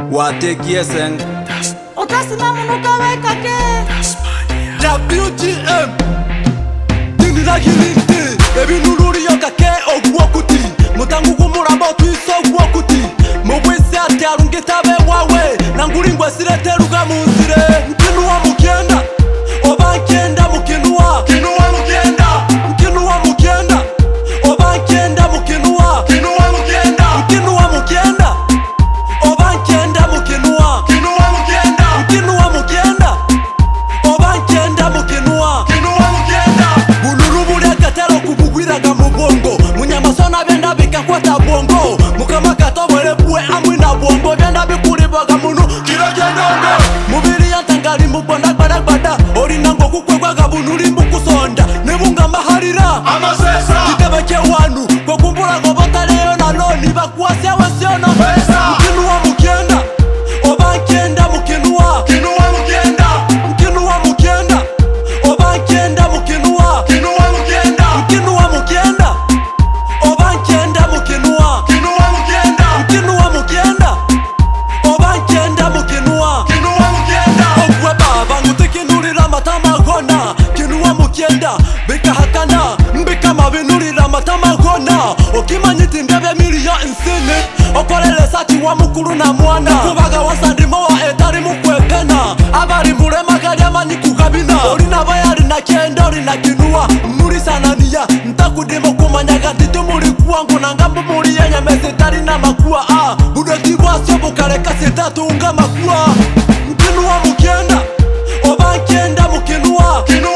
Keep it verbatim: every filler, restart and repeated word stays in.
Watekie seng Otasina munuka weka ke W G M Dini la hilindi Ebi nuluri yoka ke ogwokuti Mutangu kumuramba tuiso ogwokuti Mwese ati arungitabe wawe Nangulingwa sirete ruga munzire Mkinu wa mukenda Oba nkenda mukinu wa Kinu wa mukenda Mkinu wa mukenda Oba nkenda mukinu wa Kinu wa mukenda Mkinu wa mukenda Oba nkenda mukinu wa Kinu wa mukenda Mkinu wa mukenda Oba nkenda mukinu wa Kinu wa mukenda Buluru buli akatero kubugwiraga mu bongo Munyamasona byenda bikakwata bongo Mukama katobwere bwe amwi na bongo byenda bikulibaga munu kiro gyendongo Mubiri yantangali mubona gbada gbada Orina ngo kukwegwaga bunuri mbukusonda Nebunga maharira Amasesa Kitebe kye wanu Kwa kumbura ngo botaleyo na loni Bakuwasya wesyo na pesa Mkinu wa mukenda Oba nkenda mukinu wa Kinu wa mukenda Mkinu wa mukenda Oba nkenda mukinu wa Kinu wa mukenda Mkinu wa mukenda Oba nkenda mukinu wa Kinu wa mukenda Mkinu wa mukenda Oba nkenda mukinu wa Kinu wa mukenda Ogwe baba ngutikinurira matama gona Kinu wa mukenda Bikahakana Mbika mabinurira matama gona Okimanyiti ndebe miliyo insini Okolele sati wa mukuru na mwana Kubaga wasandimo wa etari mukwekena Abari murema gali amanyi kukabina Orina bayari na kenda orina kinua Muri sanania Ntakudimo kumanyaga titi muri kuwangu Nangambu muri yenye mesitari na makua ah, Budo kibwa sobu kareka sitatunga makua Mkinu wa mukenda Oba nkenda mukinu wa Kinu